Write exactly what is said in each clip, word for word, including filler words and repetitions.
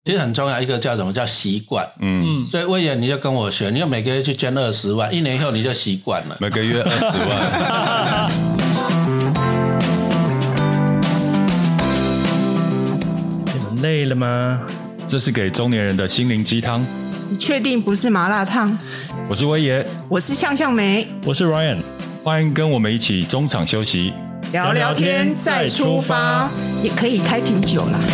其实很重要，一个叫什么叫习惯。嗯，所以威爷你就跟我学，你就每个月去捐二十万，一年以后你就习惯了。 每个月二十万。 你们累了吗？ 这是给中年人的心灵鸡汤。 你确定不是麻辣烫？ 我是威爷， 我是向向梅， 我是 Ryan， 欢迎跟我们一起中场休息， 聊聊天再出发，也可以开瓶酒啦。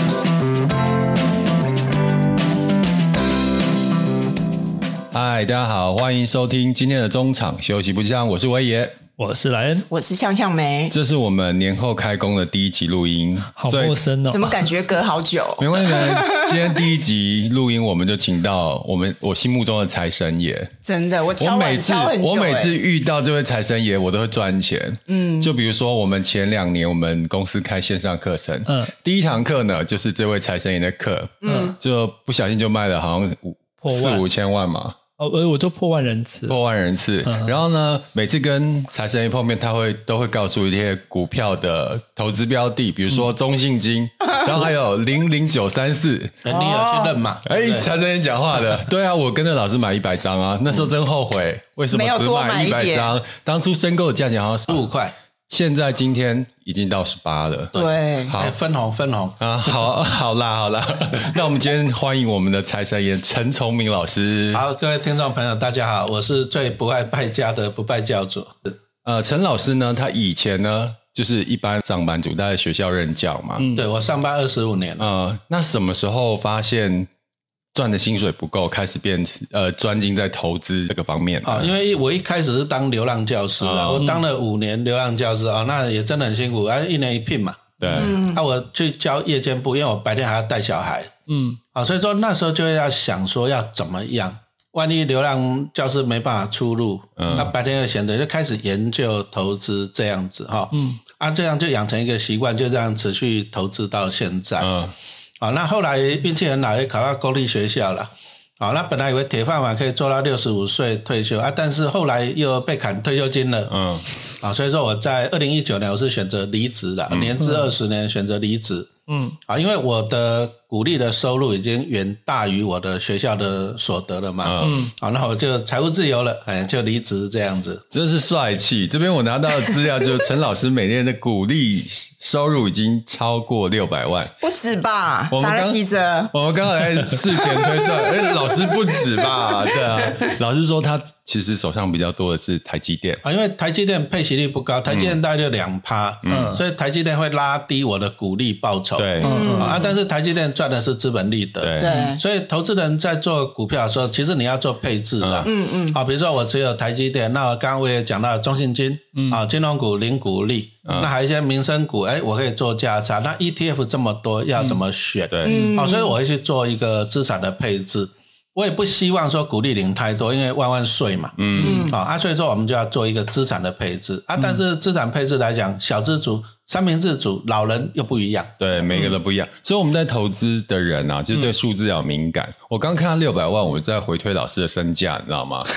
嗨，大家好，欢迎收听今天的中场休息不香，我是威爷， 我是莱恩， 我是向向梅。 这是我们年后开工的第一集录音， 好陌生哦， 怎么感觉隔好久？ 没关系，今天第一集录音，我们就请到我们我心目中的财神爷。 真的，我敲我每次敲很久、欸、 我每次遇到这位财神爷，我都会赚钱。嗯，就比如说我们前两年我们公司开线上课程，嗯，第一堂课呢就是这位财神爷的课，嗯，就不小心就卖了好像五四五千万嘛。 哦，我都破万人次， 破万人次。嗯、然后呢，每次跟财神爷碰面，他会都会告诉一些股票的投资标的，比如说中信金，嗯、然后还有零零九三四。 你有去认嘛？ 哎，财神爷讲话的，对啊，我跟着老师买一百张啊，那时候真后悔，嗯、为什么只买一百张？当初申购的价钱好像十五块。 现在今天已经到十八了， 对， 好， 欸、分红分红啊，好，好啦，好啦，那我们今天欢迎我们的财神爷陈崇明老师。 好，各位听众朋友，大家好，我是最不爱败家的不败教主。 呃，陈老师呢，他以前呢就是一般上班族，他在学校任教嘛， 嗯、对我上班二十五年了。 呃，那什么时候发现赚的薪水不够，开始变呃专精在投资这个方面啊、 哦？因为我一开始是当流浪教师啦、哦、我当了五年流浪教师啊、哦，那也真的很辛苦啊，一年一聘嘛。 对， 嗯，啊，我去教夜间部，因为我白天还要带小孩，嗯，啊，所以说那时候就要想说要怎么样，万一流浪教师没办法出路，嗯，那白天又闲着，就开始研究投资这样子哈，嗯，啊，这样就养成一个习惯，就这样持续投资到现在，嗯。好，那后来运气很好，也考到公立学校了。好，那本来以为铁饭碗可以做到六十五岁退休啊，但是后来又被砍退休金了。嗯，啊，所以说我在二零一九年我是选择离职的，嗯、年资二十年选择离职。嗯，啊，因为我的股利的收入已经远大于我的学校的所得了嘛。嗯，好，那我就财务自由了，哎，就离职这样子。 真是帅气！这边我拿到的资料就是陈老师每年的股利收入已经超过六百万， 不止吧？ 我们打了几折？ 我们刚才事前推算，哎，老师不止吧？对啊，老师说他其实手上比较多的是台积电啊，因为台积电配息率不高，台积电大概就两趴，嗯，所以台积电会拉低我的股利报酬。 对， 嗯啊，但是台积电赚的是资本利得， 对， 所以投资人在做股票的时候，其实你要做配置的，嗯嗯，啊，比如说我持有台积电，那我刚刚我也讲到中信金，嗯，啊，金融股零股利，嗯、那还有一些民生股，哎，我可以做价差。那 E T F 这么多，要怎么选？ 嗯、 对，好、啊，所以我会去做一个资产的配置。我也不希望说股利领太多，因为万万税嘛，嗯，啊，啊，所以说我们就要做一个资产的配置啊。但是资产配置来讲，小资族、三明治族、老人又不一样， 对，每个都不一样。嗯、所以我们在投资的人啊，就是对数字要敏感。嗯、我刚看到六百万，我在回推老师的身价，你知道吗？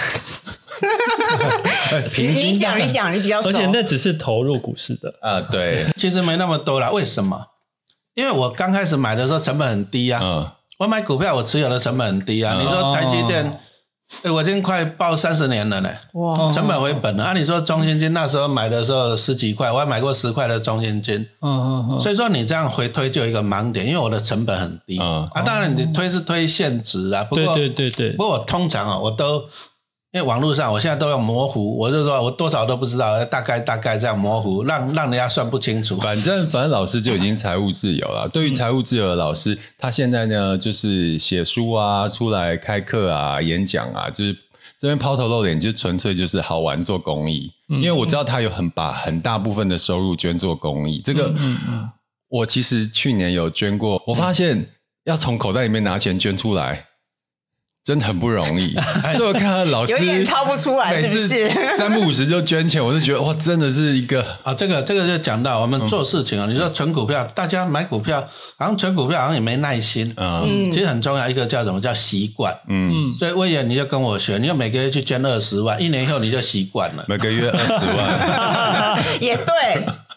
平均你讲你讲，你比较熟， 而且那只是投入股市的啊，对， 其实没那么多啦。为什么？因为我刚开始买的时候成本很低啊。嗯。我买股票，我持有的成本很低啊！你说台积电，欸、我已经快抱三十年了呢，哇，成本回本了啊！你说中信金那时候买的时候十几块，我还买过十块的中信金，嗯嗯嗯，所以说你这样回推就有一个盲点，因为我的成本很低，嗯、啊，当然你推是推现值啊，不过对对对对， 不过我通常啊，我都。因为网络上我现在都用模糊，我就说我多少都不知道，大概大概这样模糊，让让人家算不清楚。 反正反正老师就已经财务自由了。对于财务自由的老师，他现在呢就是写书啊，出来开课啊，演讲啊，就是这边抛头露脸，就纯粹就是好玩做公益。嗯、因为我知道他有很把很大部分的收入捐做公益，这个、嗯嗯嗯、我其实去年有捐过，我发现要从口袋里面拿钱捐出来。真的很不容易，所以我看到老师有点掏不出来，是不是？ 三不五时就捐钱，我就觉得哇，真的是一个啊，这个这个就讲到我们做事情啊、嗯。你说存股票，大家买股票，好像存股票好像也没耐心，嗯，其实很重要，一个叫什么叫习惯，嗯，所以威爷你就跟我学，你就每个月去捐二十万，一年以后你就习惯了， 每个月二十万， 也对。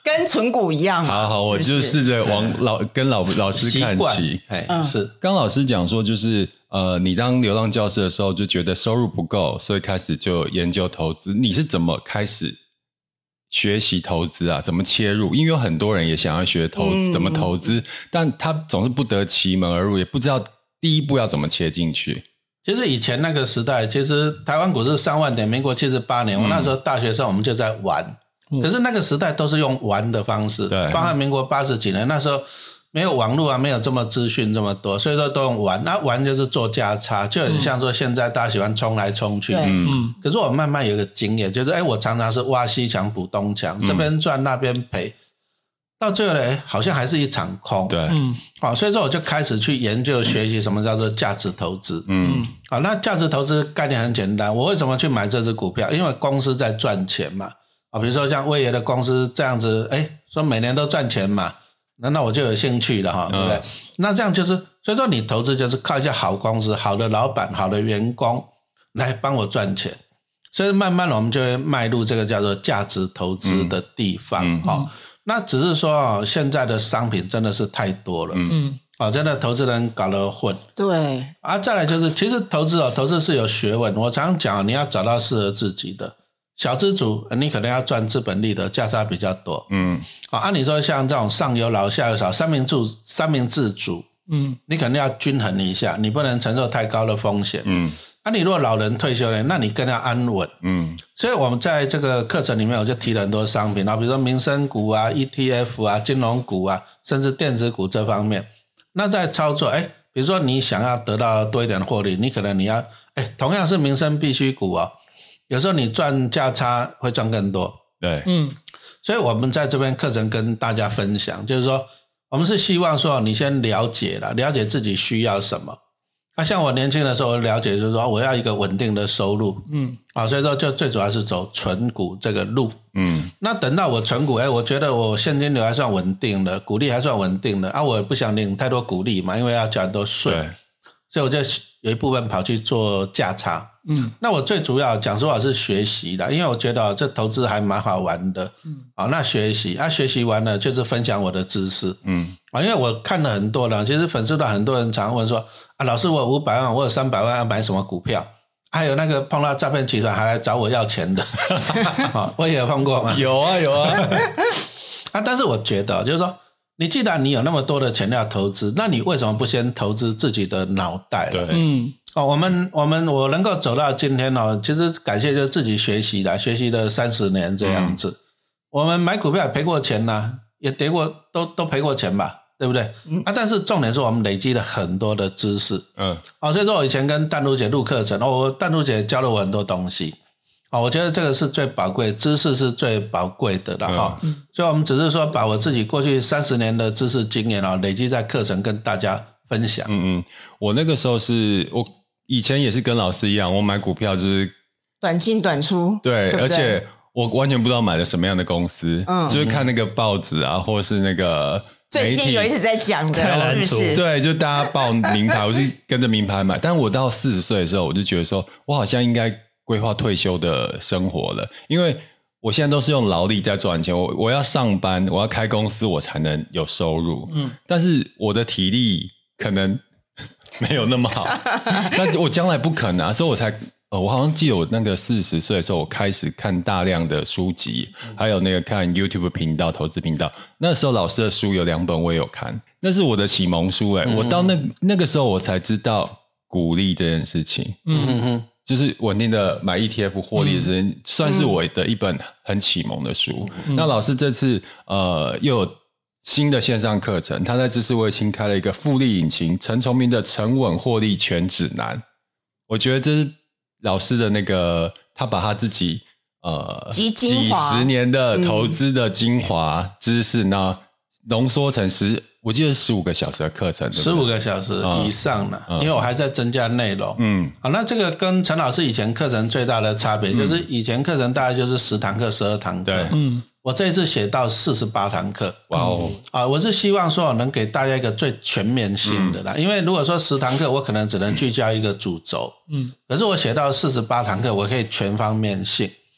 跟存股一样嘛。 好好，我就试着往老跟老老师看齐。 嗯，是。 刚老师讲说，就是呃，你当流浪教师的时候就觉得收入不够，所以开始就研究投资。你是怎么开始学习投资啊？怎么切入？因为有很多人也想要学投资，嗯、怎么投资，但他总是不得其门而入，也不知道第一步要怎么切进去。 其实以前那个时代，其实台湾股市上万点，民国七十八年，我那时候大学生，我们就在玩。嗯、可是那个时代都是用玩的方式，对，包含民国八十几年，那时候没有网络啊，没有这么资讯这么多，所以说都用玩。那玩就是做价差，就很像说现在大家喜欢冲来冲去。嗯，可是我慢慢有一个经验，就是哎，我常常是挖西墙补东墙，这边赚那边赔。到最后呢，好像还是一场空。 对，嗯， 好，所以说我就开始去研究学习什么叫做价值投资。嗯，好，那价值投资概念很简单，我为什么去买这只股票？因为公司在赚钱嘛。啊，比如说像威爷的公司这样子，哎，说每年都赚钱嘛，那那我就有兴趣了哈，对不对？嗯、那这样就是，所以说你投资就是靠一些好公司、好的老板、好的员工来帮我赚钱。所以慢慢的我们就会迈入这个叫做价值投资的地方。嗯嗯那只是说啊，现在的商品真的是太多了，嗯，啊，真的投资人搞得混， 对， 啊，再来就是其实投资哦，投资是有学问，我常常讲，你要找到适合自己的小资主，你可能要赚资本利得，价差比较多，嗯，啊，按你说像这种上有老下有少，三明治三明治主，嗯，你可能要均衡一下，你不能承受太高的风险，嗯。那、啊、你如果老人退休了，那你更要安稳。嗯，所以我们在这个课程里面，我就提了很多商品啊，比如说民生股啊、E T F 啊、金融股啊，甚至电子股这方面。那在操作，哎，比如说你想要得到多一点的获利，你可能你要，哎，同样是民生必需股哦，有时候你赚价差会赚更多。 对， 嗯，所以我们在这边课程跟大家分享，就是说，我们是希望说你先了解了，了解自己需要什么。那、啊、像我年轻的时候了解就是说我要一个稳定的收入，嗯，啊，所以说就最主要是走存股这个路，嗯，那等到我存股，哎，我觉得我现金流还算稳定的，股利还算稳定的，啊，我也不想领太多股利嘛，因为要缴很多税，所以我就有一部分跑去做价差，嗯，那我最主要讲实话是学习的，因为我觉得这投资还蛮好玩的，嗯，好，那学习，啊，学习完了就是分享我的知识，嗯，啊，因为我看了很多了，其实粉丝团很多人常问说，啊，老师我有五百万，我有三百万要买什么股票？还有那个碰到诈骗集团还来找我要钱的，啊，我也有碰过吗？ 有啊有啊， 啊，但是我觉得就是说，你既然你有那么多的钱要投资，那你为什么不先投资自己的脑袋？ 对， 嗯，哦，我们我们我能够走到今天哦，其实感谢就是自己学习的，学习了三十年这样子。嗯、我们买股票也赔过钱呐，也跌过，都都赔过钱吧，对不对？嗯、啊，但是重点是我们累积了很多的知识。嗯，哦，所以说我以前跟淡如姐录课程，哦，淡如姐教了我很多东西。哦，我觉得这个是最宝贵，知识是最宝贵的了哈。嗯、所以我们只是说把我自己过去三十年的知识经验啊，累积在课程跟大家分享。 嗯嗯，我那个时候是我以前也是跟老师一样，我买股票就是短进短出， 对， 对不对？ 而且我完全不知道买了什么样的公司，嗯，就是看那个报纸啊，或者是那个媒体最近有一直在讲的，是不是？ 对，就大家报名牌，我就跟着名牌买。但我到四十岁的时候，我就觉得说，我好像应该规划退休的生活了，因为我现在都是用劳力在赚钱，我我要上班，我要开公司，我才能有收入。嗯，但是我的体力可能没有那么好，那我将来不可能啊，所以我才呃，我好像记得我那个四十岁的时候，我开始看大量的书籍，还有那个看 YouTube 频道、投资频道。那时候老师的书有两本我也有看，那是我的启蒙书哎、欸。嗯、我到那那个时候我才知道股利这件事情。嗯哼哼。就是稳定的买 E T F 获利的时间，嗯、算是我的一本很启蒙的书。嗯、那老师这次呃又有新的线上课程，他在知识卫星开了一个复利引擎陈崇明的沉稳获利全指南。我觉得这是老师的那个，他把他自己呃几十年的投资的精华知识呢，浓缩成十。我记得十五个小时的课程， 十五个小时以上了，嗯、因为我还在增加内容。嗯，好，那这个跟陈老师以前课程最大的差别，嗯、就是以前课程大概就是十堂课、十二堂课。对，嗯，我这一次写到四十八堂课。哇哦！啊，我是希望说能给大家一个最全面性的啦，嗯、因为如果说十堂课，我可能只能聚焦一个主轴。嗯，可是我写到四十八堂课，我可以全方面性。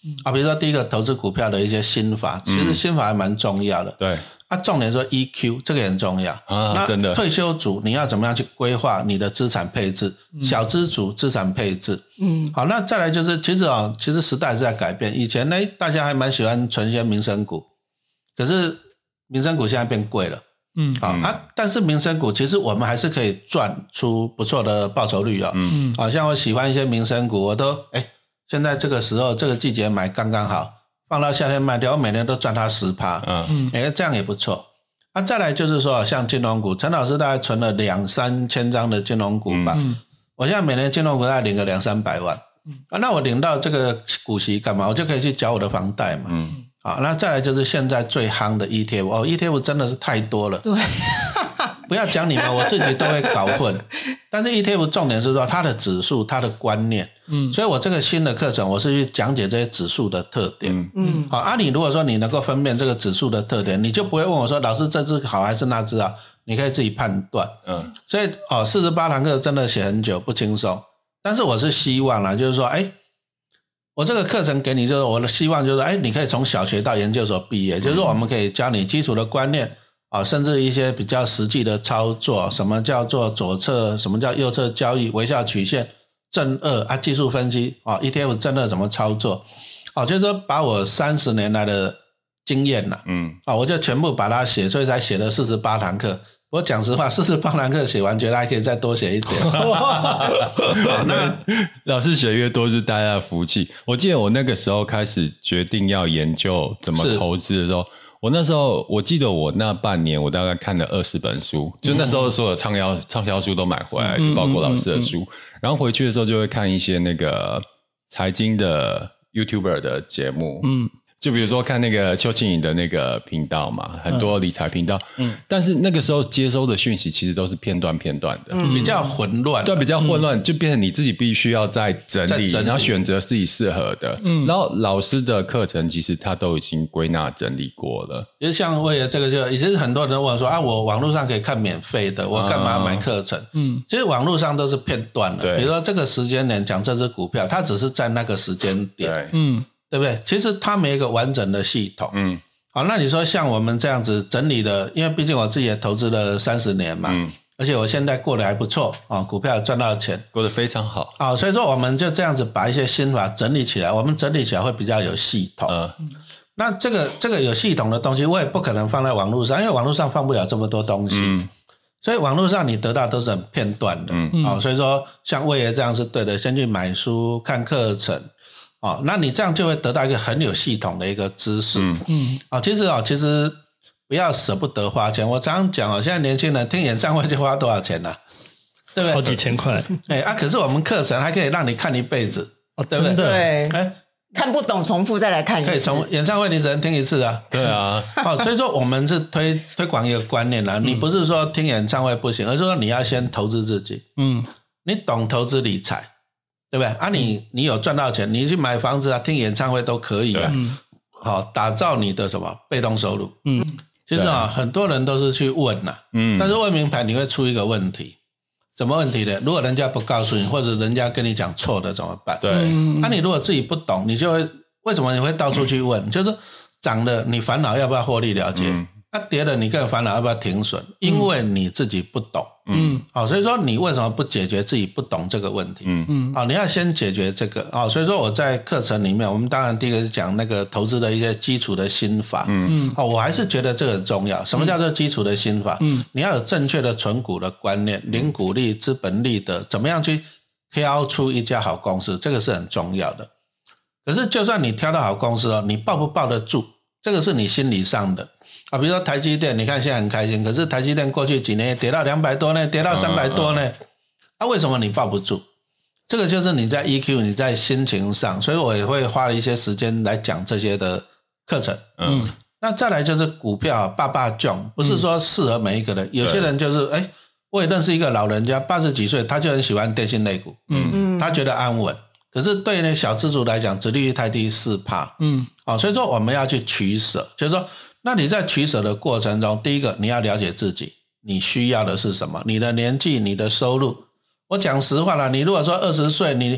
啊，比如说第一个投资股票的一些心法，其实心法还蛮重要的。 对， 啊，重点说 E Q 这个也很重要啊，真的。 退休族你要怎么样去规划你的资产配置？嗯、小资族资产配置，嗯，好，那再来就是其实啊，其实时代是在改变。以前呢，大家还蛮喜欢存一些民生股，可是民生股现在变贵了。嗯，好啊，但是民生股其实我们还是可以赚出不错的报酬率哦。嗯，好像我喜欢一些民生股，我都哎，现在这个时候这个季节买刚刚好，放到夏天卖掉，我每年都赚它 百分之十。嗯，哎，这样也不错。啊，再来就是说像金融股，陈老师大概存了两三千张的金融股吧。嗯，我现在每年金融股大概领个两三百万。嗯，啊，那我领到这个股息干嘛？我就可以去缴我的房贷嘛。嗯。好，那再来就是现在最夯的 E T F 哦 ，E T F 真的是太多了。 对， 不要讲你们，我自己都会搞混。但是 E T F 重点是说它的指数、它的观念。嗯，所以我这个新的课程，我是去讲解这些指数的特点。嗯，好，啊，你如果说你能够分辨这个指数的特点，你就不会问我说，老师这只好还是那只啊？你可以自己判断。嗯，所以哦，四十八堂课真的写很久，不轻松。但是我是希望啦，就是说，哎。我这个课程给你，就是我的希望就是，哎，你可以从小学到研究所毕业，就是说我们可以教你基础的观念啊，甚至一些比较实际的操作，什么叫做左侧，什么叫右侧交易，微笑曲线、正二啊，技术分析啊 ，E T F 正二怎么操作，啊，就是说把我三十年来的经验啦，嗯，啊，我就全部把它写，所以才写了四十八堂课。我讲实话，四十八堂课写完，觉得还可以再多写一点。 那老师写越多是大家的福气。我记得我那个时候开始决定要研究怎么投资的时候，我那时候我记得我那半年我大概看了二十本书，就那时候所有畅销畅销书都买回来，就包括老师的书。嗯嗯嗯嗯、然后回去的时候就会看一些那个财经的 YouTuber 的节目。嗯。就比如说看那个邱庆颖的那个频道嘛，很多理财频道，嗯，但是那个时候接收的讯息其实都是片段片段的， 嗯、比较混乱， 对，比较混乱，嗯、就变成你自己必须要再整理，整理然后选择自己适合的，嗯，然后老师的课程其实他都已经归纳整理过了， 就是像为了这个就，以前很多人问我说啊，我网络上可以看免费的，我干嘛要买课程？嗯，其实网络上都是片段的，比如说这个时间点讲这只股票，它只是在那个时间点，对，嗯。对不对？其实它没有一个完整的系统。嗯，好，那你说像我们这样子整理的，因为毕竟我自己也投资了三十年嘛，嗯，而且我现在过得还不错啊，股票赚到钱， 过得非常好。 啊，所以说我们就这样子把一些心法整理起来，我们整理起来会比较有系统。嗯，那这个这个有系统的东西，我也不可能放在网络上，因为网络上放不了这么多东西。嗯，所以网络上你得到都是很片段的。嗯，好，所以说像魏爷这样是对的，先去买书看课程。哦，那你这样就会得到一个很有系统的一个知识。嗯嗯，哦，其实哦，其实不要舍不得花钱。我常常讲哦，现在年轻人听演唱会就花多少钱呢、啊？对不对？ 好几千块。 哎啊，可是我们课程还可以让你看一辈子， 哦， 对不对？ 对，哎，看不懂重复再来看一次。 可以重演唱会你只能听一次啊。 对啊。 哦，所以说我们是推推广一个观念啦，你不是说听演唱会不行，而是说你要先投资自己。嗯，你懂投资理财。对不对啊你？你你有赚到钱，你去买房子啊，听演唱会都可以啊。好、哦，打造你的什么被动收入。嗯，其实啊，很多人都是去问呐、啊，嗯，但是问名牌你会出一个问题，什么问题呢？如果人家不告诉你，或者人家跟你讲错的怎么办？ 对，那、 啊、你如果自己不懂，你就会为什么你会到处去问？嗯、就是涨了，你烦恼要不要获利了结？嗯那、啊、跌了你更烦恼要不要停损？因为你自己不懂，嗯，好、哦，所以说你为什么不解决自己不懂这个问题？嗯嗯，好、哦，你要先解决这个，哦，所以说我在课程里面，我们当然第一个是讲那个投资的一些基础的心法，嗯嗯，哦，我还是觉得这个很重要。什么叫做基础的心法？嗯，你要有正确的存股的观念，零股利、资本利得，怎么样去挑出一家好公司，这个是很重要的。可是就算你挑到好公司哦，你抱不抱得住，这个是你心理上的。啊，比如说台积电，你看现在很开心，可是台积电过去几年跌到两百多呢，跌到三百多呢，嗯嗯啊，为什么你抱不住？这个就是你在 E Q， 你在心情上，所以我也会花了一些时间来讲这些的课程。嗯，那再来就是股票爸爸囧，不是说适合每一个人，嗯、有些人就是哎，我也认识一个老人家，八十几岁，他就很喜欢电信类股，嗯嗯，他觉得安稳。可是对于小资族来讲，殖利率太低 百分之四， 嗯，好，所以说我们要去取舍，就是说。那你在取舍的过程中，第一个你要了解自己，你需要的是什么？你的年纪、你的收入。我讲实话啦，你如果说二十岁，你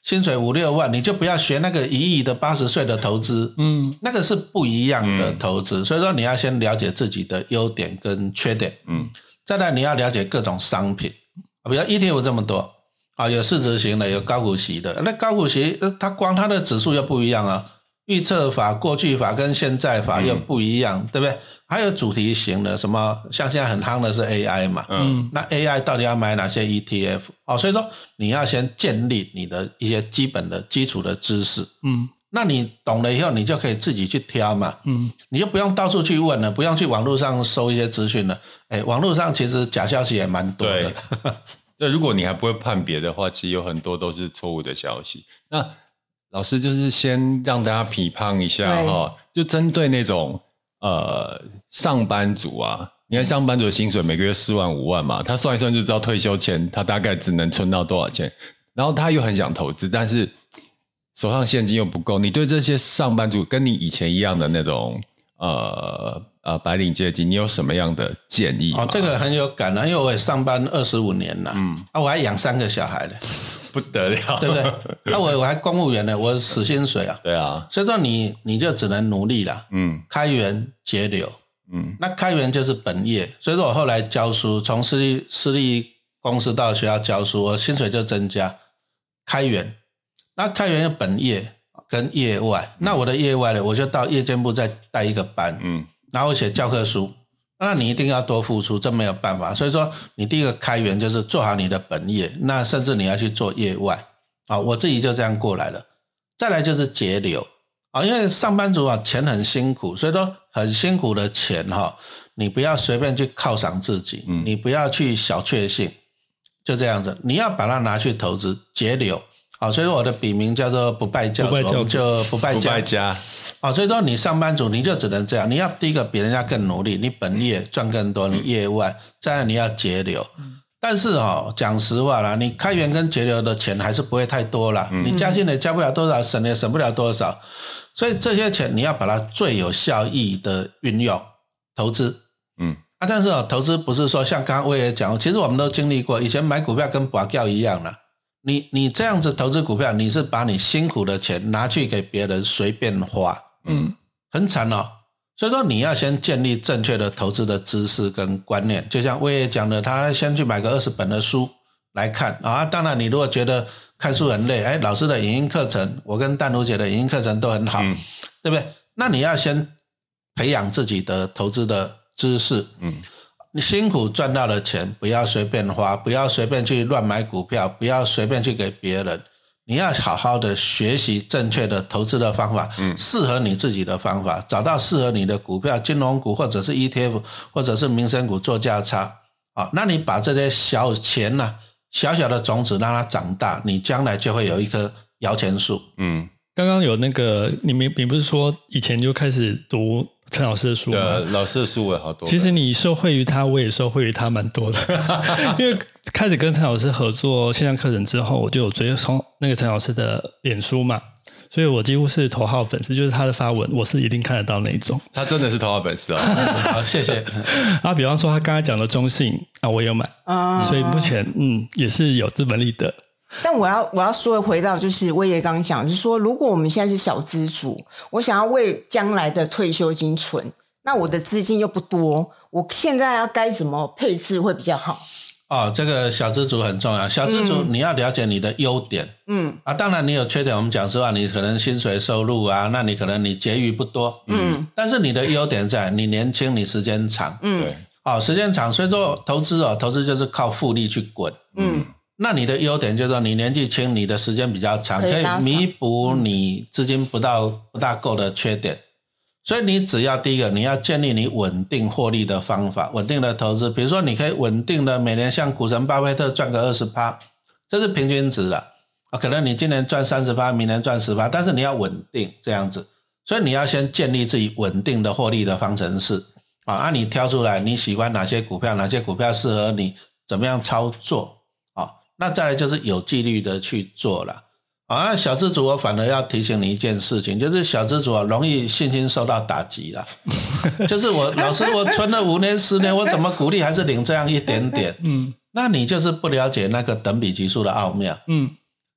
薪水五六万，你就不要学那个一亿的八十岁的投资，嗯，那个是不一样的投资，嗯、所以说你要先了解自己的优点跟缺点，嗯，再来你要了解各种商品，比如 E T F 这么多啊，有市值型的，有高股息的，那高股息它光它的指数又不一样啊。预测法、过去法跟现在法又不一样，嗯、对不对？还有主题型的，什么像现在很夯的是 A I 嘛，嗯，那 A I 到底要买哪些 E T F？ 哦，所以说你要先建立你的一些基本的基础的知识，嗯，那你懂了以后，你就可以自己去挑嘛，嗯，你就不用到处去问了，不用去网络上搜一些资讯了，哎，网络上其实假消息也蛮多的。对， 对，如果你还不会判别的话，其实有很多都是错误的消息。那老师就是先让大家批判一下哈，就针对那种呃上班族啊，你看上班族的薪水每个月四万五万嘛，他算一算就知道退休前他大概只能存到多少钱，然后他又很想投资，但是手上现金又不够。你对这些上班族跟你以前一样的那种呃呃白领阶级，你有什么样的建议吗？ 哦，这个很有感啊，因为我也上班二十五年了，嗯，啊，我还养三个小孩呢。 不得了， 对不对？那、啊、我我还公务员呢，我死薪水啊。 对啊， 所以说你你就只能努力了。嗯，开源节流。嗯，那开源就是本业，所以说我后来教书，从私立私立公司到学校教书，我薪水就增加。开源，那开源就本业跟业外，那我的业外呢，我就到夜间部再带一个班。嗯，然后写教科书。那你一定要多付出，这没有办法。所以说你第一个开源就是做好你的本业，那甚至你要去做业外啊，我自己就这样过来了。再来就是节流啊，因为上班族啊钱很辛苦，所以说很辛苦的钱哈，你不要随便去犒赏自己，嗯、你不要去小确幸，就这样子，你要把它拿去投资节流啊。所以说我的笔名叫做不败教主，我们就不败家。不败家啊，所以说你上班族你就只能这样，你要第一个比人家更努力，你本业赚更多，你业外，再来你要节流。但是哦，讲实话啦，你开源跟节流的钱还是不会太多啦，你加薪也加不了多少，省也省不了多少，所以这些钱你要把它最有效益的运用投资。嗯，啊，但是哦，投资不是说像刚刚我也讲，其实我们都经历过，以前买股票跟拔掉一样啦。你你这样子投资股票，你是把你辛苦的钱拿去给别人随便花。嗯，很惨哦。所以说你要先建立正确的投资的知识跟观念，就像威爷讲的，他先去买个二十本的书来看啊。当然你如果觉得看书很累，哎，老师的影音课程，我跟淡如姐的影音课程都很好，嗯、对不对？那你要先培养自己的投资的知识。嗯，你辛苦赚到的钱不要随便花，不要随便去乱买股票，不要随便去给别人。你要好好的学习正确的投资的方法，嗯，适合你自己的方法，找到适合你的股票，金融股或者是 E T F 或者是民生股做价差。好，那你把这些小钱啊，小小的种子让它长大，你将来就会有一棵摇钱树。嗯， 刚刚有那个你们你不是说以前就开始读陈老师的书吗？ 对，老师的书也好多。 其实你受惠于他，我也受惠于他蛮多的。因为开始跟陈老师合作线上课程之后，我就有追踪那个陈老师的脸书嘛，所以我几乎是头号粉丝，就是他的发文我是一定看得到那一种。 他真的是头号粉丝啊！ 好，谢谢。 啊，比方说他刚才讲的中信啊，我也有买，啊、所以目前嗯也是有资本利得。 但我要我要说回到就是威爷刚刚讲，就是说如果我们现在是小资族，我想要为将来的退休金存，那我的资金又不多，我现在要该怎么配置会比较好？ 哦，这个小资族很重要。小资族你要了解你的优点，嗯啊，当然你有缺点，我们讲实话，你可能薪水收入啊，那你可能你结余不多，嗯，但是你的优点在你年轻，你时间长，嗯，对，哦，时间长，所以说投资哦，投资就是靠复利去滚，嗯，那你的优点就是说你年纪轻，你的时间比较长，可以弥补你资金不到不大够的缺点。所以你只要第一个，你要建立你稳定获利的方法，稳定的投资，比如说你可以稳定的每年像股神巴菲特赚个 百分之二十， 这是平均值啦。可能你今年赚 百分之三十， 明年赚 百分之十， 但是你要稳定这样子。所以你要先建立自己稳定的获利的方程式啊，啊你挑出来你喜欢哪些股票，哪些股票适合你，怎么样操作啊？那再来就是有纪律的去做啦。啊，那小资族我反而要提醒你一件事情，就是小资族啊容易信心受到打击啦。就是我老师我存了五年十年，我怎么股利还是领这样一点点？嗯，那你就是不了解那个等比级数的奥妙。嗯，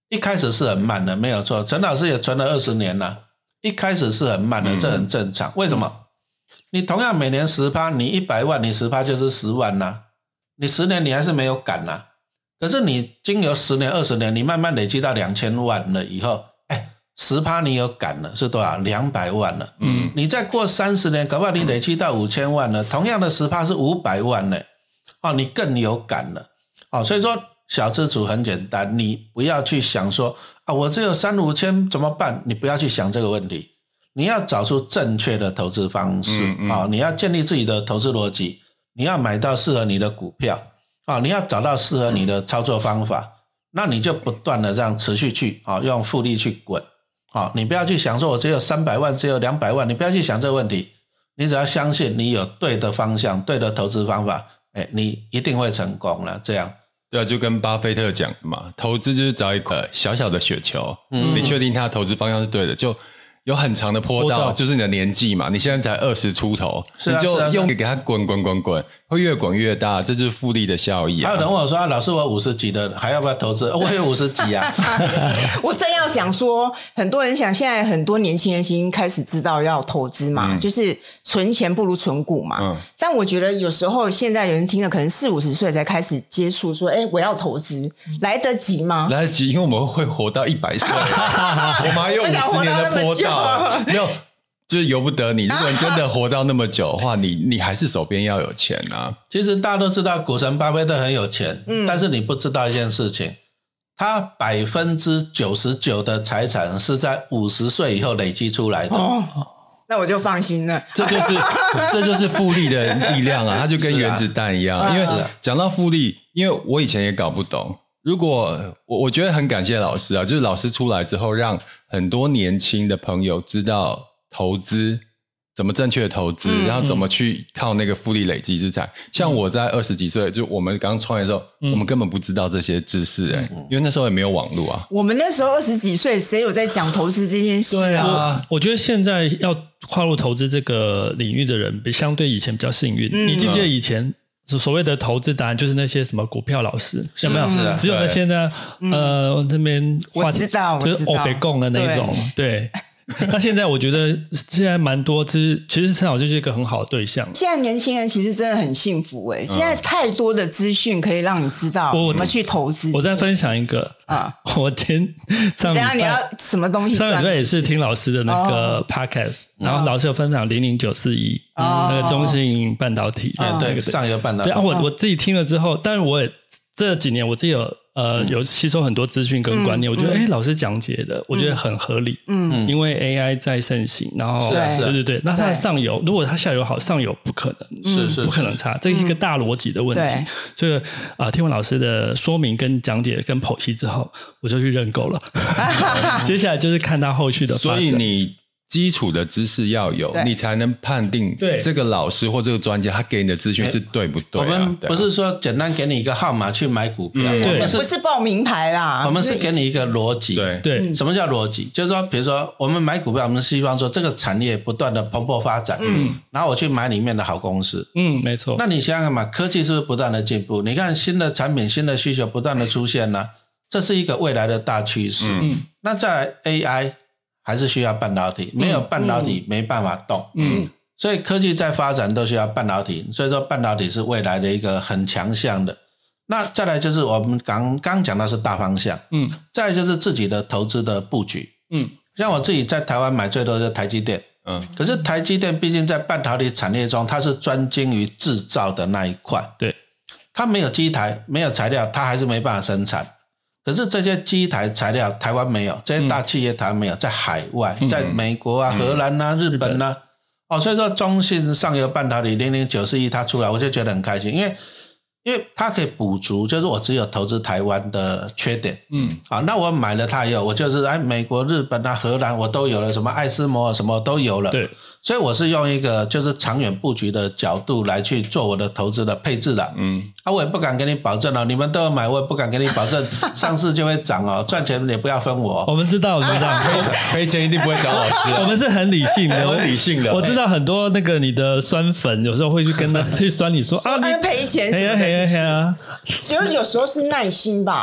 一开始是很慢的，没有错。陈老师也存了二十年了，一开始是很慢的，这很正常。为什么？你同样每年 百分之十， 你一百万，你 百分之十 就是十万啦、啊。你十年你还是没有感啦、啊。可是你经由十年、二十年，你慢慢累积到两千万了以后，哎 百分之十 你有感了，是多少？两百万了。嗯，你再过三十年，搞不好你累积到五千万了，同样的 百分之十 是五百万了。哦，你更有感了。哦，所以说小资主很简单，你不要去想说啊，我只有三五千怎么办？你不要去想这个问题，你要找出正确的投资方式。嗯嗯哦，你要建立自己的投资逻辑，你要买到适合你的股票。哦，你要找到适合你的操作方法，那你就不断的这样持续去哦，用复利去滚。哦，你不要去想说我只有三百万，只有两百万，你不要去想这个问题，你只要相信你有对的方向，对的投资方法，哎，你一定会成功了。这样。 对啊，就跟巴菲特讲的嘛，投资就是找一个小小的雪球，嗯，你确定它的投资方向是对的，就有很长的坡道，就是你的年纪嘛，你现在才二十出头， 是啊， 你就用给它滚滚滚滚，会越滚越大，这就是复利的效益啊。 还有人问我说啊，老师我五十几的还要不要投资？我有五十几啊。 我正要讲说，很多人想现在很多年轻人已经开始知道要投资嘛，嗯、就是存钱不如存股嘛。嗯、但我觉得有时候现在有人听了，可能四五十岁才开始接触，说哎，我要投资，来得及吗？ 来得及，因为我们会活到一百岁，我们还有五十年的坡道。没有，就是由不得你。如果你真的活到那么久的话，你你还是手边要有钱啊。 其实大家都知道股神巴菲特很有钱，嗯、但是你不知道一件事情，他百分之九十九的财产是在五十岁以后累积出来的。哦， 那我就放心了。 这就是这就是复利的力量啊！它就跟原子弹一样。啊、因为讲到复利，因为我以前也搞不懂。如果我我觉得很感谢老师啊，就是老师出来之后，让很多年轻的朋友知道投资怎么正确的投资，嗯、然后怎么去靠那个复利累积资产。嗯、像我在二十几岁，就我们刚创业的时候，嗯、我们根本不知道这些知识哎、欸，嗯、因为那时候也没有网络啊。 我们那时候二十几岁，谁有在讲投资这件事啊？ 对啊，我觉得现在要跨入投资这个领域的人，比相对以前比较幸运。嗯、你记不记得以前？所谓的投资答案就是那些什么股票老师，有没有？ 是啊， 只有那现在呃这边我知道， 就是欧北共的那种，对。那现在我觉得现在蛮多，其实其实陈老师就是一个很好的对象。 现在年轻人其实真的很幸福哎、欸，现在太多的资讯可以让你知道怎么去投资。 我再分享一个啊，我前上礼拜你要什么东西？ 上礼拜也是听老师的那个 podcast，、哦、然后老师有分享零零九四一那个中信半导体， 哦、对，上游半导体。 对啊，我我自己听了之后，但是我也这几年我自己有。呃，有吸收很多资讯跟观念，嗯、我觉得哎、嗯，老师讲解的，我觉得很合理。嗯，因为 A I 在盛行，然后是啊是啊对对对，那它的上游，如果它下游好，上游不可能， 是是不可能差，这是一个大逻辑的问题。嗯、所以啊、呃，听完老师的说明跟讲解跟剖析之后，我就去认购了。接下来就是看他后续的发展。 所以你。基础的知识要有，你才能判定这个老师或这个专家他给你的资讯是对不对、啊、 我们不是说简单给你一个号码去买股票、嗯、 我们是不是报名牌啦， 我们是给你一个逻辑。 对对， 什么叫逻辑？就是说比如说我们买股票，我们希望说这个产业不断的蓬勃发展，嗯，然后我去买里面的好公司， 嗯，没错。 那你想想看嘛，科技是不是不断的进步？你看新的产品新的需求不断的出现呢，这是一个未来的大趋势。嗯，那再来 A I还是需要半导体，没有半导体没办法动。嗯，所以科技在发展都需要半导体，所以说半导体是未来的一个很强项的。那再来就是我们刚刚讲的是大方向，嗯，再来就是自己的投资的布局，嗯，像我自己在台湾买最多的是台积电，嗯，可是台积电毕竟在半导体产业中，它是专精于制造的那一块， 对， 它没有机台，没有材料，它还是没办法生产。可是这些机台材料台湾没有，这些大企业台湾没有，在海外，在美国啊、荷兰啊、日本啊，哦，所以说中信上游半导体零零九四一它出来，我就觉得很开心，因为因为它可以补足，就是我只有投资台湾的缺点，嗯，好，那我买了它以后，我就是哎美国、日本啊、荷兰我都有了，什么艾斯摩尔什么都有了， 对。 所以我是用一个就是长远布局的角度来去做我的投资的配置的，嗯，啊，我也不敢给你保证哦，你们都有买，我也不敢给你保证上市就会涨哦，赚钱也不要分我。 我们知道，我们知道， 赔钱一定不会找老师、啊。 我们是很理性的， 很理性的。 我知道很多那个你的酸粉有时候会去跟他去酸你说啊，你赔钱什么的， 嘿啊嘿啊嘿啊， 只有有时候是耐心吧。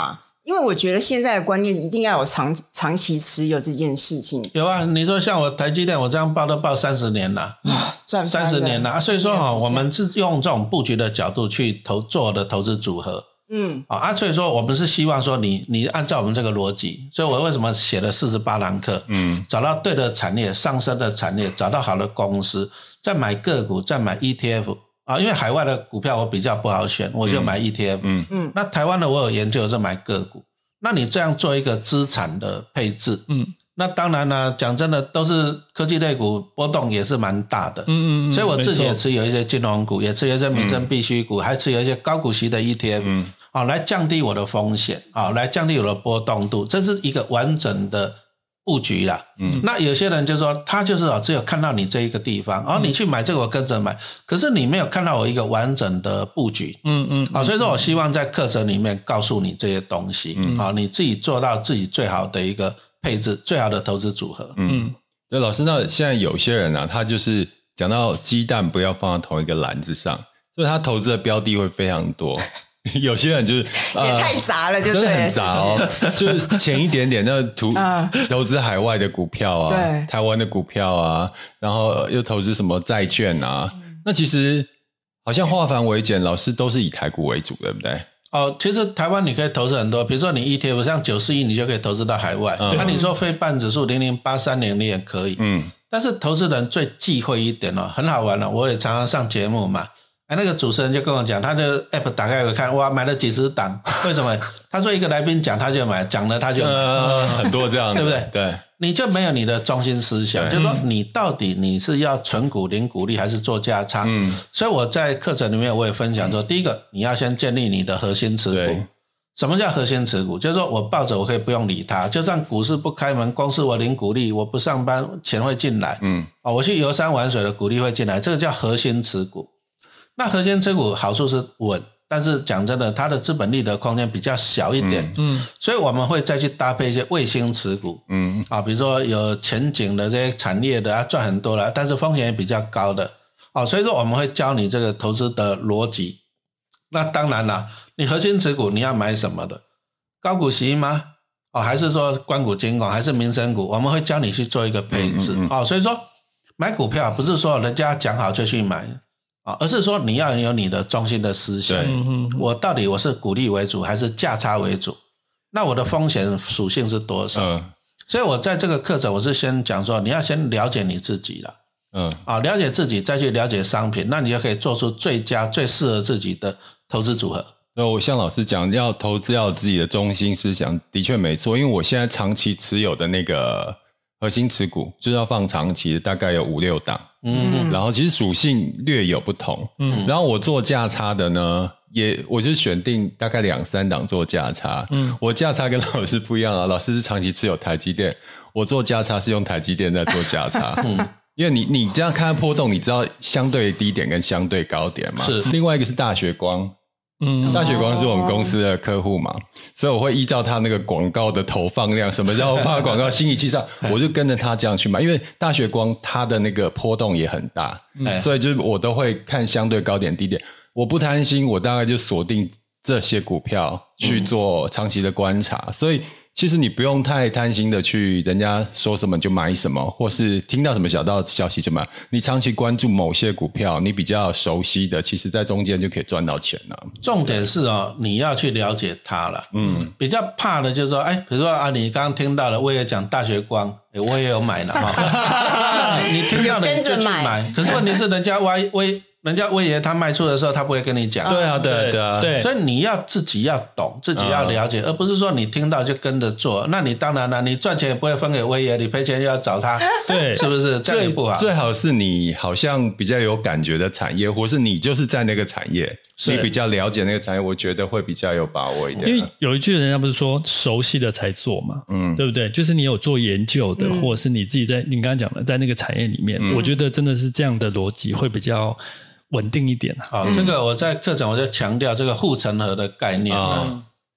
因为我觉得现在的观念一定要有长长期持有这件事情。 有啊，你说像我台积电，我这样报都报三十年了， 赚三十年了、啊，所以说哈、哦，我们是用这种布局的角度去投做的投资组合。嗯，啊，所以说我们是希望说你你按照我们这个逻辑，所以我为什么写了四十八堂课，嗯，找到对的产业，上升的产业，找到好的公司，再买个股，再买 E T F 啊，因为海外的股票我比较不好选，我就买 E T F，嗯嗯，那台湾的我有研究是买个股，那你这样做一个资产的配置，嗯。那当然呢，讲真的，都是科技类股波动也是蛮大的，嗯嗯，所以我自己也持有一些金融股，也持有一些民生必需股，嗯、还持有一些高股息的 E T F，嗯，啊，来降低我的风险，啊，来降低我的波动度，这是一个完整的布局啦。嗯，那有些人就说，他就是哦，只有看到你这一个地方，哦，你去买这个我跟着买，可是你没有看到我一个完整的布局，嗯嗯，啊，所以说我希望在课程里面告诉你这些东西，嗯，啊，你自己做到自己最好的一个配置，最好的投资组合。 嗯，对，老师，那现在有些人啊，他就是讲到鸡蛋不要放在同一个篮子上，所以他投资的标的会非常多。有些人就是、 呃、也太杂了，就真的很杂哦，就是浅一点点，那投投资海外的股票啊， 对， 台湾的股票啊，然后又投资什么债券啊，嗯、那其实好像化繁为简，老师都是以台股为主，对不对？ 哦，其实台湾你可以投资很多，比如说你 E T F 像九四一，你就可以投资到海外。那、嗯啊、你说非半指数零零八三零你也可以。嗯，但是投资人最忌讳一点哦，很好玩了、哦。我也常常上节目嘛，哎，那个主持人就跟我讲，他的 app 打开我看，哇，买了几十档，为什么？他说一个来宾讲他就买，讲了他就买， 呃、很多这样的， 对不对？ 对。 你就没有你的中心思想，就是说你到底你是要存股零股利还是做价差？嗯，所以我在课程里面我也分享说，第一个你要先建立你的核心持股。什么叫核心持股？就是说我抱着我可以不用理它，就算股市不开门，光是我零股利，我不上班，钱会进来。嗯，哦，我去游山玩水的股利会进来，这个叫核心持股。那核心持股好处是稳。但是讲真的，它的资本利得空间比较小一点，嗯，嗯所以我们会再去搭配一些卫星持股，嗯，啊，比如说有前景的这些产业的，啊，赚很多了，但是风险也比较高的，哦，所以说我们会教你这个投资的逻辑。那当然了，你核心持股你要买什么的？高股息吗？哦，还是说官股、金股，还是民生股？我们会教你去做一个配置，嗯嗯嗯哦，所以说买股票不是说人家讲好就去买。而是说你要有你的中心的思想，我到底我是股利为主还是价差为主？那我的风险属性是多少？嗯、所以我在这个课程我是先讲说，你要先了解你自己了，嗯，啊，了解自己再去了解商品，那你就可以做出最佳最适合自己的投资组合。 那我像老师讲，要投资要有自己的中心思想，的确没错，因为我现在长期持有的那个核心持股就是要放长期的，大概有五六档。嗯，然后其实属性略有不同，嗯，然后我做价差的呢，也我就选定大概两三档做价差，嗯，我价差跟老师不一样啊，老师是长期持有台积电，我做价差是用台积电在做价差，嗯，因为你你这样看波动，你知道相对低点跟相对高点嘛， 是， 另外一个是大学光。嗯，大学光是我们公司的客户嘛，所以我会依照他那个广告的投放量，什么叫放广告，新仪器上，我就跟着他这样去买。因为大学光它的那个波动也很大，嗯、所以就是我都会看相对高点低点。我不贪心，我大概就锁定这些股票去做长期的观察，嗯、所以。其实你不用太贪心的去人家说什么就买什么，或是听到什么小道消息就买。你长期关注某些股票，你比较熟悉的，其实在中间就可以赚到钱了。 重点是哦，你要去了解它了。嗯，比较怕的就是说，哎，比如说啊，你刚刚听到了，我也讲大学光，我也有买了哈。你听到了你就去买，可是问题是人家歪微。人家威爷他卖出的时候，他不会跟你讲。 对啊，对对啊，对。 所以你要自己要懂，自己要了解，嗯、而不是说你听到就跟着做。那你当然了，你赚钱也不会分给威爷，你赔钱又要找他， 对， 是不是？这样也不好。 最好是你好像比较有感觉的产业，或是你就是在那个产业，你比较了解那个产业，我觉得会比较有把握一点。 因为有一句人家不是说熟悉的才做嘛，嗯，对不对？就是你有做研究的，嗯、或者是你自己在你刚刚讲的，在那个产业里面，嗯、我觉得真的是这样的逻辑会比较。稳定一点好、啊哦，这个我在课程我就强调这个护城河的概念啊。嗯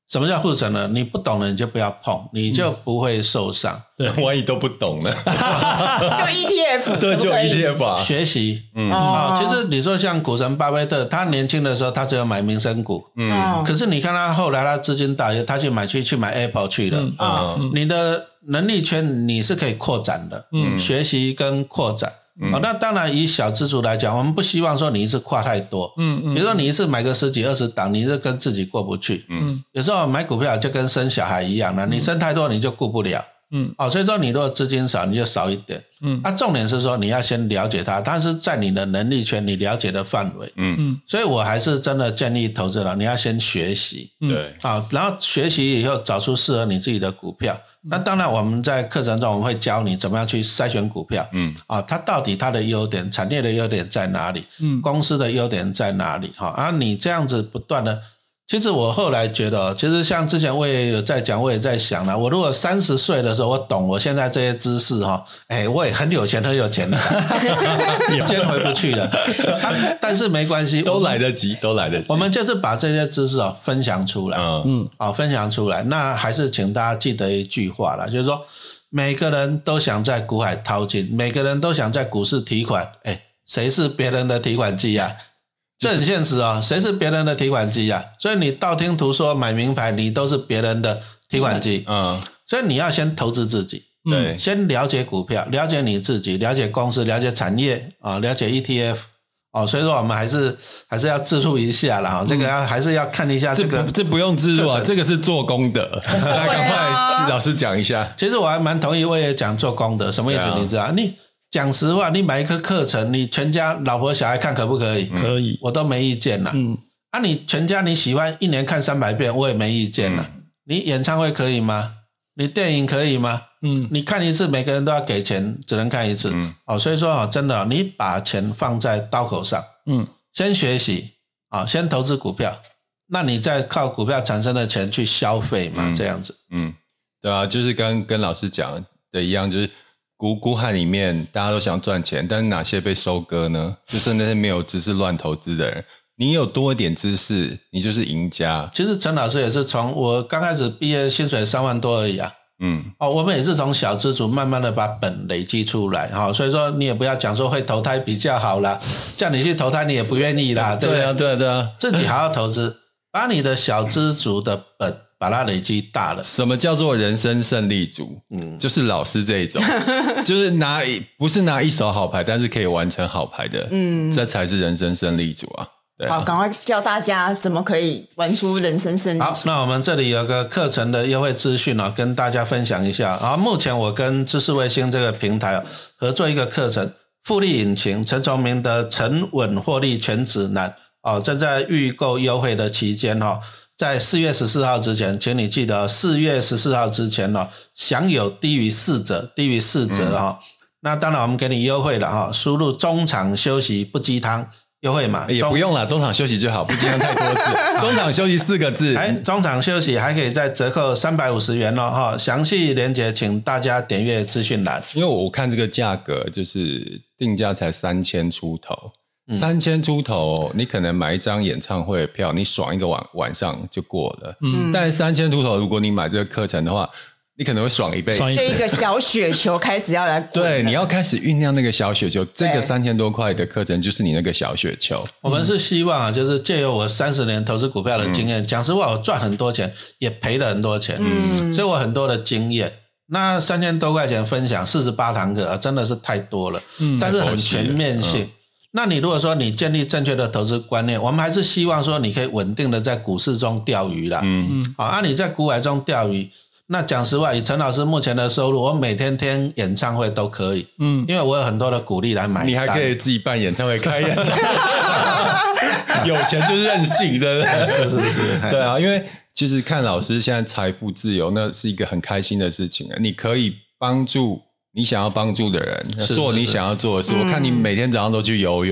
什么叫护城河？你不懂的你就不要碰，你就不会受伤。 对，万一都不懂呢？ 就 E T F， 对，就 E T F 啊， 学习。 嗯， 啊、哦，其实你说像股神巴菲特，他年轻的时候他只有买民生股，嗯，可是你看他后来他资金大，他去买去去买 Apple 去了，啊、嗯，你的能力圈你是可以扩展的，嗯，学习跟扩展。嗯哦、那当然以小资族来讲，我们不希望说你一次跨太多，嗯嗯，比如说你一次买个十几二十档，你是跟自己过不去，嗯，有时候买股票就跟生小孩一样了，你生太多你就顾不了，嗯，哦，所以说你如果资金少你就少一点，嗯，那、啊、重点是说你要先了解它，但是在你的能力圈你了解的范围，嗯嗯，所以我还是真的建议投资人你要先学习， 对， 啊、哦，然后学习以后找出适合你自己的股票。那当然我们在课程中我们会教你怎么样去筛选股票，嗯，啊，它到底它的优点，产业的优点在哪里，嗯，公司的优点在哪里，哈，啊，你这样子不断的，其实我后来觉得，其实像之前我也有在讲，我也在想了，我如果三十岁的时候我懂我现在这些知识哈，哎，我也很有钱很有钱的，今天回不去了，啊，但是没关系， 都来得及，都来得及。 我们就是把这些知识啊分享出来，嗯，啊，分享出来。那还是请大家记得一句话啦，就是说每个人都想在股海淘金，每个人都想在股市提款，哎，谁是别人的提款机啊？这很现实哦，谁是别人的提款机啊？所以你道听途说买名牌，你都是别人的提款机。嗯，所以你要先投资自己， 对， 先了解股票，了解你自己，了解公司，了解产业啊，了解 E T F。哦，所以说我们还是还是要自入一下啦，哈，这个要还是要看一下这个， 这, 这不用自入啊，这个是做功德。那赶快老师讲一下。 其实我还蛮同意我也讲做功德，什么意思？啊、你知道？你讲实话，你买一个课程，你全家老婆小孩看可不可以？ 可以， 我都没意见啦。嗯，啊，你全家你喜欢一年看三百遍，我也没意见啦。嗯、你演唱会可以吗？你电影可以吗？嗯，你看一次每个人都要给钱，只能看一次。嗯，哦，所以说啊，真的，你把钱放在刀口上，嗯，先学习啊，先投资股票，那你再靠股票产生的钱去消费嘛，嗯、这样子。 嗯，对啊，就是跟跟老师讲的一样，就是股股海里面大家都想赚钱，但是哪些被收割呢？就是那些没有知识乱投资的人。你有多一点知识，你就是赢家。 其实陈老师也是从我刚开始毕业薪水三万多而已啊。嗯，哦，我们也是从小资族慢慢的把本累积出来，哈、哦，所以说你也不要讲说会投胎比较好啦，叫你去投胎你也不愿意啦，对不对？ 对啊，对啊，对啊， 自己好好投资，把你的小资族的本把它累积大了。 什么叫做人生胜利组？嗯，就是老师这一种，就是拿不是拿一手好牌，但是可以完成好牌的，嗯，这才是人生胜利组啊。 好，赶快教大家怎么可以玩出人生胜利。 好，那我们这里有个课程的优惠资讯哦，跟大家分享一下。然后目前我跟知识卫星这个平台合作一个课程，复利引擎陈崇明的沉稳获利全指南哦，正在预购优惠的期间哦，在四月十四号之前，请你记得四月十四号之前哦，享有低于四折，低于四折哈、哦。那当然我们给你优惠了哈、哦，输入中场休息不鸡汤。优惠码也不用啦，中场休息就好，不经常太多字。中场休息四个字， 哎，中场休息还可以再折扣三百五十元哦，哈，详细连结请大家点阅资讯栏。 因为我看这个价格就是定价才三千出头，三千出头，你可能买一张演唱会票，你爽一个晚晚上就过了。嗯，但三千出头，如果你买这个课程的话。你可能会爽一辈子， 就一个小雪球开始要来滚。 对，你要开始酝酿那个小雪球，这个三千多块的课程就是你那个小雪球。 我们是希望啊，就是借由我三十年投资股票的经验，讲实话，我赚很多钱，也赔了很多钱，嗯，所以我很多的经验。那三千多块钱分享四十八堂课啊，真的是太多了，嗯，但是很全面性。嗯、那你如果说你建立正确的投资观念，我们还是希望说你可以稳定的在股市中钓鱼啦，嗯嗯，好，啊，你在股海中钓鱼。那讲实话，以陈老师目前的收入，我每天听演唱会都可以，嗯，因为我有很多的鼓励来买单。 你还可以自己办演唱会、开演唱会，有钱就任性，对不对？ 是是是， 对啊，因为其实看老师现在财富自由，那是一个很开心的事情啊。你可以帮助你想要帮助的人，做你想要做的事。我看你每天早上都去游泳。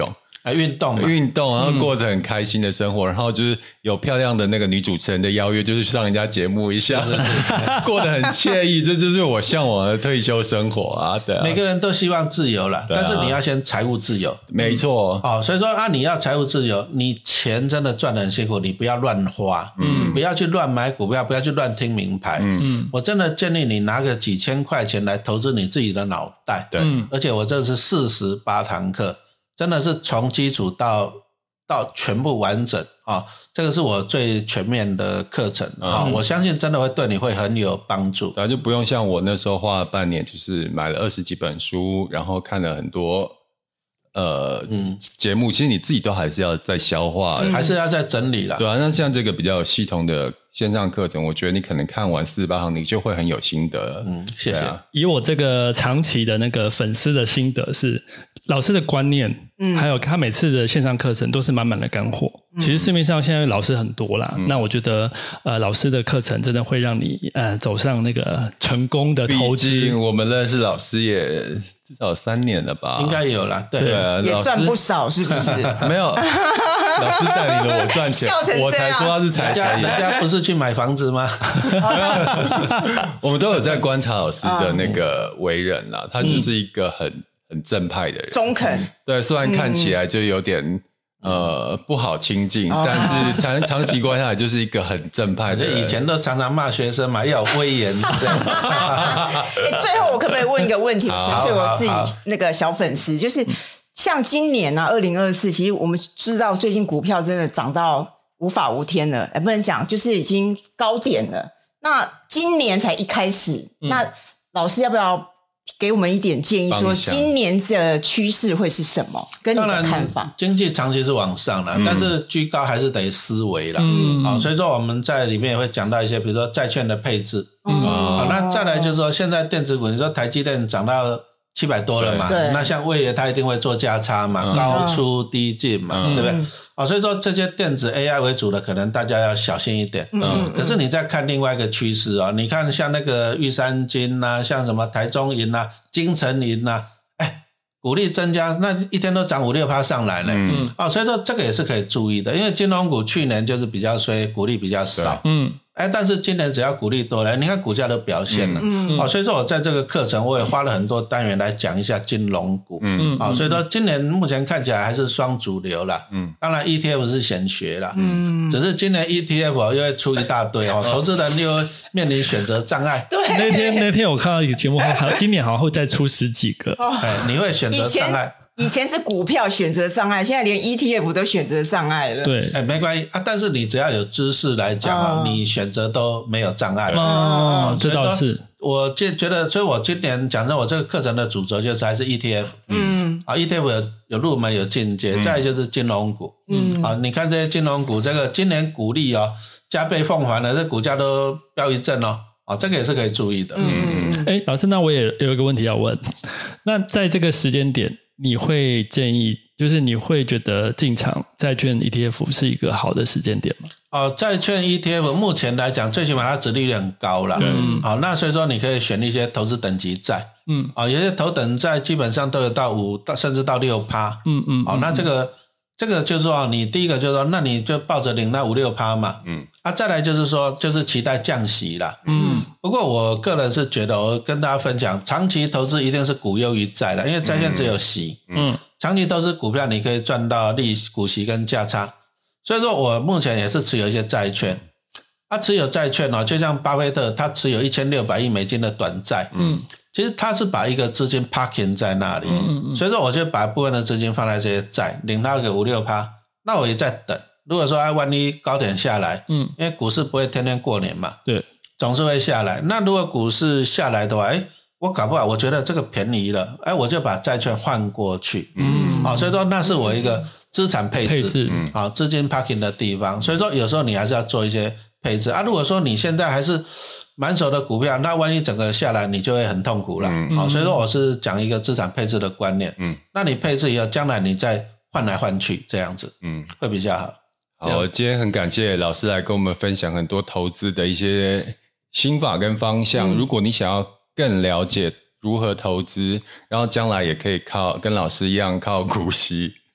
啊，运动嘛， 运动，然后过着很开心的生活，嗯、然后就是有漂亮的那个女主持人的邀约，就是上人家节目一下，过得很惬意，这就是我向往的退休生活啊！对啊， 每个人都希望自由了，啊、但是你要先财务自由， 没错。 哦，所以说啊，你要财务自由，你钱真的赚得很辛苦，你不要乱花，嗯，不要去乱买股票，不要去乱听名牌，嗯，我真的建议你拿个几千块钱来投资你自己的脑袋， 对， 而且我这是四十八堂课。真的是从基础到到全部完整啊、哦，这个是我最全面的课程啊、嗯哦，我相信真的会对你会很有帮助。 对，就不用像我那时候花了半年，就是买了二十几本书，然后看了很多呃嗯节目，其实你自己都还是要再消化， 嗯、还是要再整理啦。 对啊，那像这个比较有系统的线上课程，我觉得你可能看完四十八堂，你就会很有心得。 嗯，谢谢。 啊、以我这个长期的那个粉丝的心得是。老师的观念，嗯，还有他每次的线上课程都是满满的干货。嗯、其实市面上现在老师很多啦，嗯、那我觉得呃老师的课程真的会让你呃走上那个成功的投资。 毕竟我们认识老师也至少三年了吧？ 应该有啦，对， 对啊， 也赚不少，是不是？ 没有，老师带领了我赚钱，我才说他是财神爷。 人家不是去买房子吗？ 我们都有在观察老师的那个为人啦，他就是一个很。很正派的人， 中肯。 对，虽然看起来就有点、嗯、呃不好亲近，哦、但是长长期观下来就是一个很正派的人。 以前都常常骂学生嘛，要有威严。 欸、最后我可不可以问一个问题？纯粹我自己那个小粉丝，就是像今年啊，二零二四，其实我们知道最近股票真的涨到无法无天了，哎，不能讲，就是已经高点了。那今年才一开始，嗯、那老师要不要？给我们一点建议，说今年的趋势会是什么？跟你的看法？ 经济长期是往上了，嗯、但是居高还是得思维了。嗯，好、哦，所以说我们在里面也会讲到一些，比如说债券的配置。嗯，好、哦，那再来就是说，现在电子股，你说台积电涨到七百多了嘛？ 对， 那像位爷他一定会做价差嘛，嗯、高出低进嘛，嗯、对不对？哦，所以说这些电子 A I 为主的，可能大家要小心一点。嗯，可是你再看另外一个趋势啊、哦，你看像那个玉山金啊，像什么台中银啊、金城银啊，哎，股利增加，那一天都涨五六趴上来了。嗯，哦，所以说这个也是可以注意的，因为金融股去年就是比较衰，股利比较少。嗯。哎，但是今年只要股利多了，你看股价都表现了，嗯，哦，所以说我在这个课程我也花了很多单元来讲一下金融股，嗯，啊、哦，所以说今年目前看起来还是双主流啦，嗯，当然 E T F 是显学啦，嗯，只是今年 E T F 又会出一大堆哦，投资人又面临选择障碍。 对，那天那天我看到一个节目，好，今年好像会再出十几个， 哎，你会选择障碍。 以前是股票选择障碍，现在连 E T F 都选择障碍了。 对， 哎，没关系啊，但是你只要有知识来讲啊，哦、你选择都没有障碍了。 哦，这倒是。 我就觉得，所以我今年讲真，我这个课程的主轴就是还是 E T F。嗯，啊 ，E T F 有有入门有进阶，嗯、再来就是金融股。嗯，啊，你看这些金融股，这个今年股利哦加倍奉还了，这股价都飙一阵哦。哦，这个也是可以注意的。 嗯，哎、欸，老师，那我也有一个问题要问。那在这个时间点，你会建议，就是你会觉得进场债券 E T F 是一个好的时间点吗？ 哦，债券 E T F 目前来讲，最起码它殖利率很高啦。嗯，好、哦，那所以说你可以选一些投资等级债。嗯，啊、哦，有些头等债基本上都有到五到甚至到六趴。嗯嗯，好、哦，那这个。这个就是说，你第一个就是说，那你就抱着领那五六趴嘛，嗯，啊，再来就是说，就是期待降息啦，嗯。不过我个人是觉得，我跟大家分享，长期投资一定是股优于债的，因为债券只有息，嗯，长期投资股票你可以赚到利股息跟价差，所以说我目前也是持有一些债券，啊，持有债券哦，就像巴菲特他持有一千六百亿美金的短债，嗯。其实他是把一个资金 parking 在那里，嗯嗯所以说我就把部分的资金放在这些债，领到个五六趴，那我也在等。如果说啊，万一高点下来，嗯，因为股市不会天天过年嘛， 对， 总是会下来。那如果股市下来的话，哎，我搞不好我觉得这个便宜了，哎，我就把债券换过去，嗯，好、哦，所以说那是我一个资产配置，配置嗯，好、哦，资金 parking 的地方。所以说有时候你还是要做一些配置啊。如果说你现在还是满手的股票，那万一整个下来，你就会很痛苦了。嗯哦、所以说我是讲一个资产配置的观念。嗯，那你配置以后，将来你再换来换去，这样子，嗯，会比较好。 好，今天很感谢老师来跟我们分享很多投资的一些心法跟方向。嗯、如果你想要更了解如何投资，然后将来也可以靠跟老师一样靠股息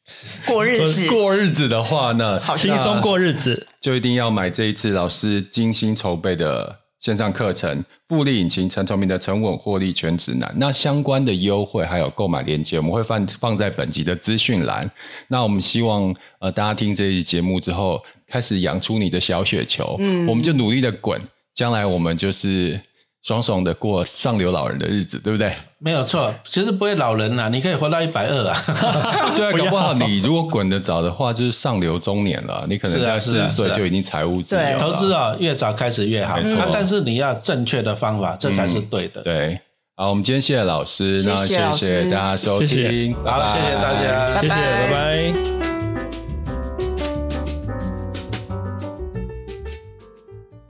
过日子， 过日子的话呢， 轻松过日子， 就一定要买这一次老师精心筹备的线上课程《复利引擎陈崇明的沉稳获利全指南》。那相关的优惠还有购买链接，我们会放放在本集的资讯栏。那我们希望呃大家听这一集节目之后，开始养出你的小雪球，嗯，我们就努力的滚，将来我们就是爽爽的过上流老人的日子，对不对？ 没有错，其实不会老人啦，你可以活到一百二啊。 对啊，搞不好你如果滚得早的话，就是上流中年了，你可能在四十岁就已经财务自由了。 投资哦，越早开始越好， 没错、 啊、但是你要正确的方法，这才是对的。 嗯、对，好，我们今天谢谢老师， 谢谢那谢谢大家收听， 谢谢好，谢谢大家， 拜拜谢谢，拜拜。